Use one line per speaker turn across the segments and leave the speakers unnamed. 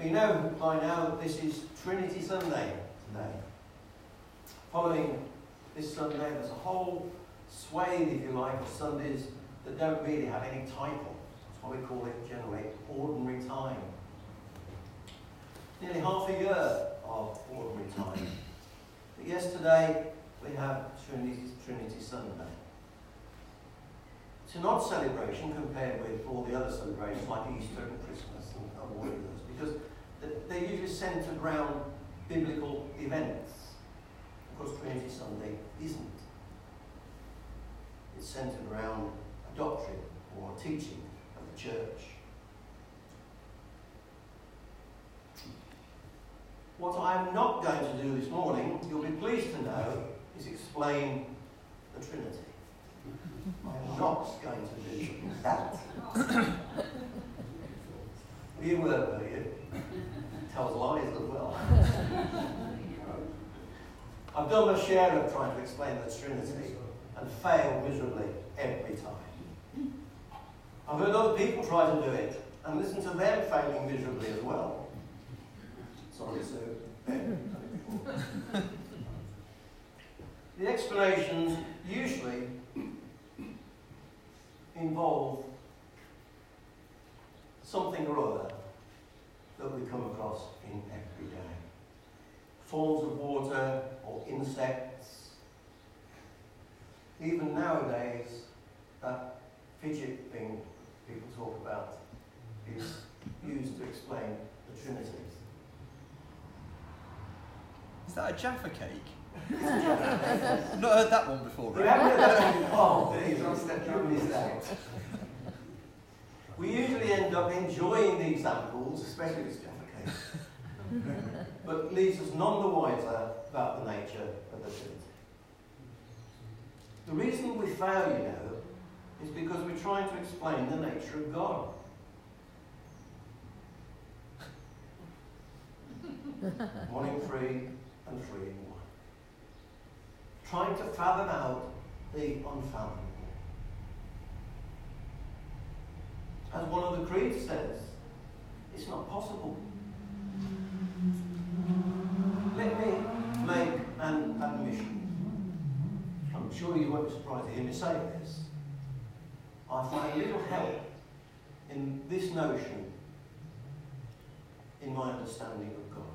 We know by now that this is Trinity Sunday today. Following this Sunday, there's a whole swathe, if you like, of Sundays that don't really have any title. That's why we call it generally ordinary time. Nearly half a year of ordinary time. But yesterday we have Trinity Sunday. It's an odd celebration compared with all the other celebrations like Easter and Christmas and all of those, because they're usually centred around biblical events. Of course, Trinity Sunday isn't. It's centred around a doctrine or a teaching of the church. What I'm not going to do this morning, you'll be pleased to know, is explain the Trinity. I'm not going to do that. You were you? Tells lies as well. I've done my share of trying to explain the Trinity and failed miserably every time. I've heard other people try to do it and listen to them failing miserably as well. Sorry, Sue. The explanations usually involve something or other that we come across in every day. Forms of water or insects. Even nowadays, that fidget thing people talk about is used to explain the Trinity.
Is that a Jaffa cake? I've not heard that one before,
You
right?
haven't heard that one before, please, you missed out. We usually end up enjoying the examples, especially with Jaffa cake, but leaves us none the wiser about the nature of the Trinity. The reason we fail, you know, is because we're trying to explain the nature of God. One in three and three in one. Trying to fathom out the unfathomable. As one of the creeds says, it's not possible. Let me make an admission. I'm sure you won't be surprised to hear me say this. I find little help in this notion in my understanding of God.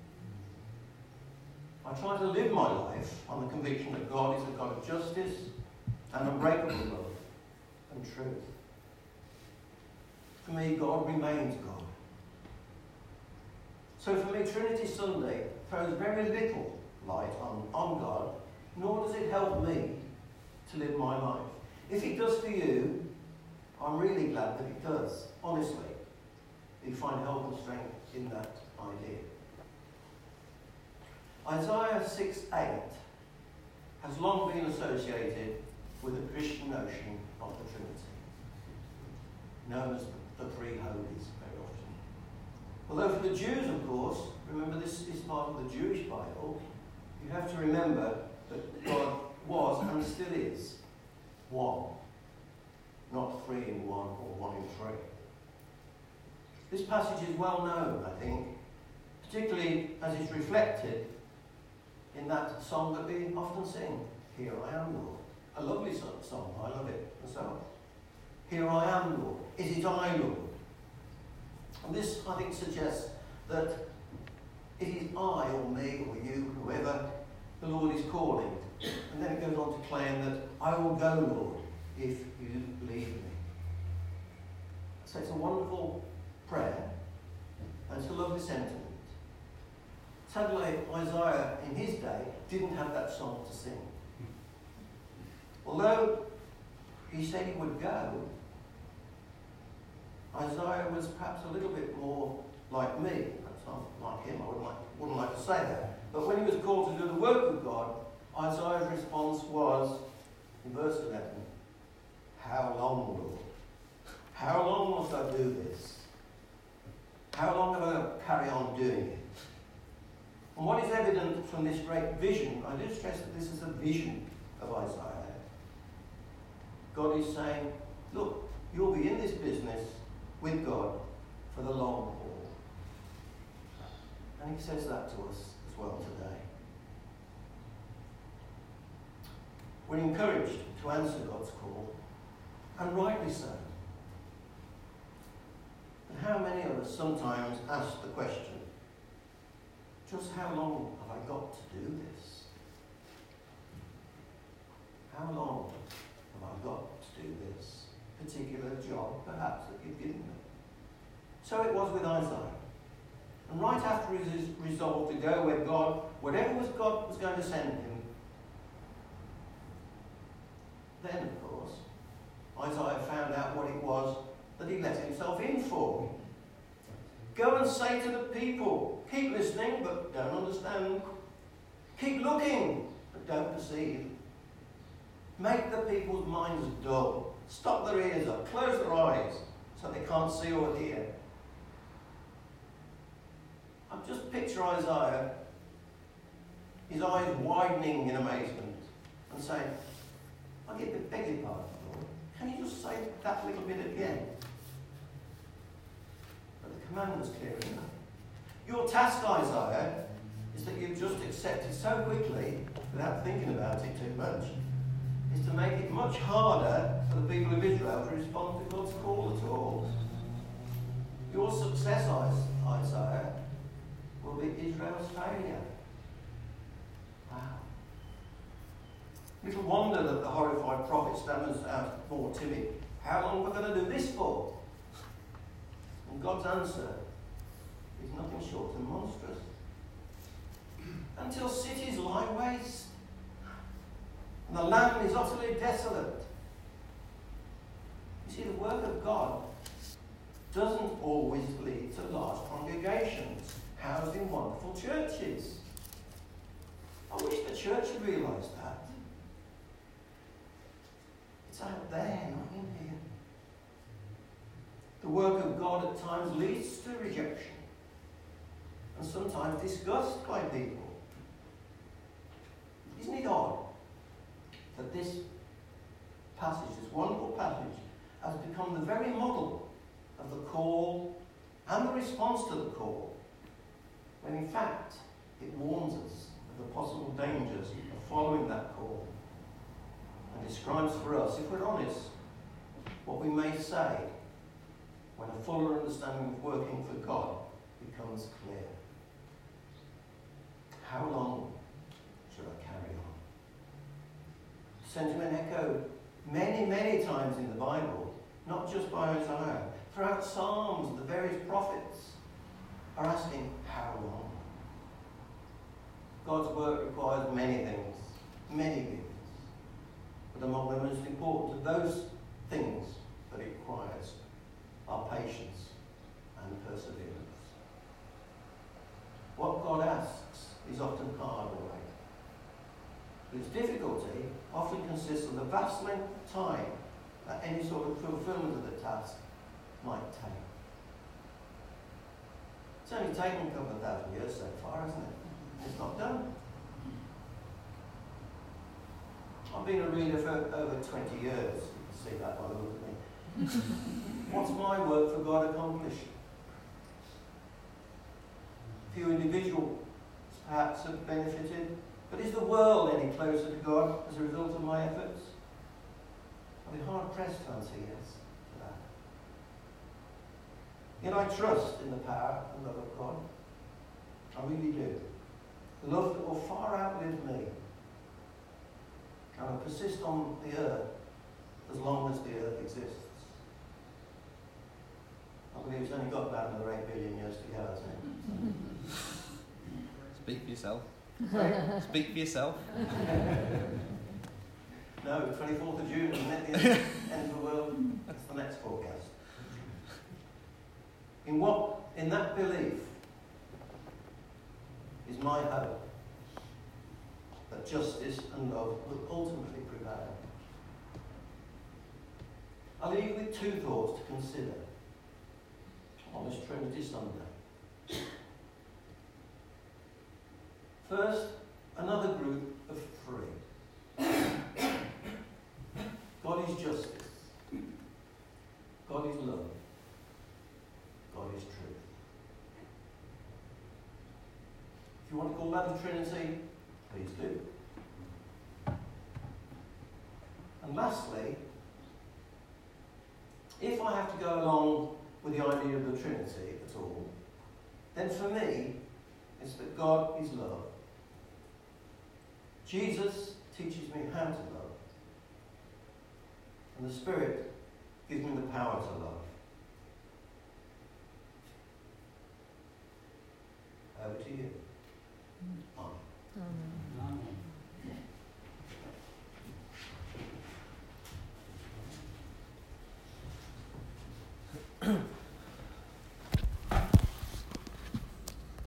I try to live my life on the conviction that God is a God of justice and unbreakable love and truth. For me, God remains God. So for me, Trinity Sunday throws very little light on God, nor does it help me to live my life. If it does for you, I'm really glad that it does. Honestly, you find help and strength in that idea. Isaiah 6:8 has long been associated with the Christian notion of the Trinity, known as the three holies very often. Although for the Jews, of course, remember this is part of the Jewish Bible, you have to remember that God was and still is one, not three in one or one in three. This passage is well known, I think, particularly as it's reflected in that song that we often sing, Here I Am, Lord. A lovely song, I love it myself. Here I am, Lord. Is it I, Lord? And this, I think, suggests that it is I or me or you, whoever the Lord is calling. And then it goes on to claim that I will go, Lord, if you leave me. So it's a wonderful prayer, and it's a lovely sentiment. Sadly, Isaiah in his day didn't have that song to sing. Although he said he would go, Isaiah was perhaps a little bit more like me. Perhaps not like him, I wouldn't like to say that. But when he was called to do the work of God, Isaiah's response was, in verse 11, how long, Lord? How long must I do this? How long have I got to carry on doing it? And what is evident from this great vision, I do stress that this is a vision of Isaiah. God is saying, look, you'll be in this business with God for the long haul. And he says that to us as well today. We're encouraged to answer God's call, and rightly so. And how many of us sometimes ask the question, just how long have I got to do this? How long have I got to do this particular job, perhaps, that you've given me? So it was with Isaiah. And right after he resolved to go where God, whatever God was going to send him, then, of course, Isaiah found out what it was that he let himself in for. Go and say to the people, keep listening but don't understand. Keep looking but don't perceive. Make the people's minds dull. Stop their ears up. Close their eyes so they can't see or hear. I just picture Isaiah, his eyes widening in amazement and saying, I beg your pardon, Lord. Can you just say that little bit again? But the command was clear enough. Your task, Isaiah, is that you've just accepted so quickly, without thinking about it too much, is to make it much harder for the people of Israel to respond to God's call at all. Your success, Isaiah, will be Israel's failure. Wow. Little wonder that the horrified prophet stammers out more timid. How long are we going to do this for? And God's answer is nothing short of monstrous. Until cities lie waste, and the land is utterly desolate. You see, the work of God doesn't always lead to large congregations housed in wonderful churches. I wish the church had realised that. It's out there, not in here. The work of God at times leads to rejection and sometimes disgust by people. Isn't it odd that this passage, this wonderful passage, has become the very model of the call and the response to the call, when in fact it warns us of the possible dangers of following that call, and describes for us, if we're honest, what we may say when a fuller understanding of working for God becomes clear. How long should I carry on? Sentiment echoed many, many times in the Bible, not just by Isaiah. Throughout Psalms, the various prophets are asking, how long? God's work requires many things, many things. But among the most important of those things that it requires are patience and perseverance. What God asks is often hard away. But its difficulty often consists of the vast length of time that any sort of fulfillment of the task might take. It's only taken a couple of thousand years so far, hasn't it? It's not done. I've been a reader for over 20 years. You can see that by the look of me. What's my work for God accomplished? Few individuals perhaps have benefited, but is the world any closer to God as a result of my efforts? I'll be hard pressed to answer yes to that. Yet I trust in the power and love of God. I really do. Love that will far outlive me. And will persist on the earth as long as the earth exists. I believe it's only got about another 8 billion years to go, hasn't it?
Speak for yourself.
Sorry?
Speak for yourself.
No, 24th of June, and at the end of the world, that's the next forecast. In that belief is my hope that justice and love will ultimately prevail. I'll leave you with two thoughts to consider on this Trinity Sunday. First, another group of three. God is justice. God is love. God is truth. want to call that the Trinity, please do. And lastly, if I have to go along with the idea of the Trinity at all, then for me, it's that God is love. Jesus teaches me how to love. And the Spirit gives me the power to love. Over to you.